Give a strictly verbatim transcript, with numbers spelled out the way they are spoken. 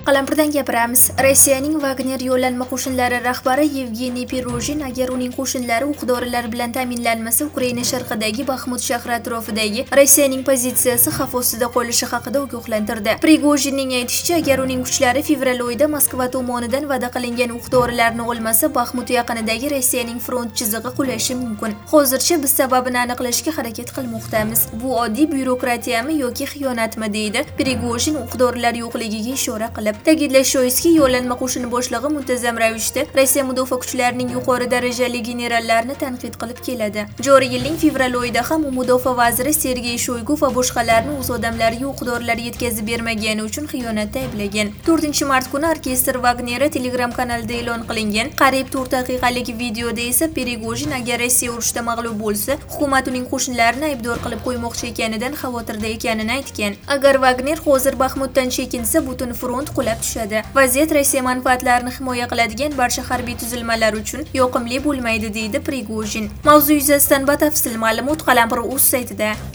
Qalampirdan gapiramiz. Rossiyaning Wagner yo'llanma qo'shinlari rahbari Yevgeniy Prigojin agar uning qo'shinlari o'q-dorilar bilan ta'minlanmasa, Ukraina sharqidagi Baxmut shahri atrofidagi Rossiyaning pozitsiyasi xavf ostida qolishi haqida ogohlantirdi. Prigojinning aytishicha, agar uning kuchlari fevral oyida Moskva tomonidan va'da qilingan o'q-dorilarni olmasa, Baxmut yaqinidagi Rossiyaning front chizig'i qulashi mumkin. Hozircha biz sababini aniqlashga harakat qilmoqdamiz. Bu oddiy byurokratiyami yoki xiyonatmi, deydi Prigojin o'q-dorilar yo'qligiga ishora qilib. Ta'kidlash joizki, yo'llanma qo'shini boshlig'i muntazam ravishda Rossiya mudofaa kuchlarining yuqori darajali generallarini tanqid qilib keladi. Joriy yilning fevral oyida ham u mudofaa vaziri Sergey Shoygu va boshqalarni o'z odamlariga o'q-dorilar yetkazib bermagani uchun xiyonatda ayblagan. to'rtinchi mart kuni orkestr Wagneri Telegram kanalida e'lon qilingan qariyb to'rt daqiqalik videoda esa Prigojin agar Rossiya urushda mag'lub bo'lsa, hukumat uning qo'shinlarini aybdor qilib qo'ymoqchi ekanidan xavotirda ekanini aytgan. Agar Wagner hozir Baxmutdan chekinsa, butun front qulab tushadi. Vaziyat Rossiya manfaatlarini himoya qiladigan barcha harbiy tuzilmalar uchun yoqimli bo'lmaydi, deydi Prigojin. Mavzu yuzasidan batafsil ma'lumot Qalampir.uz saytida.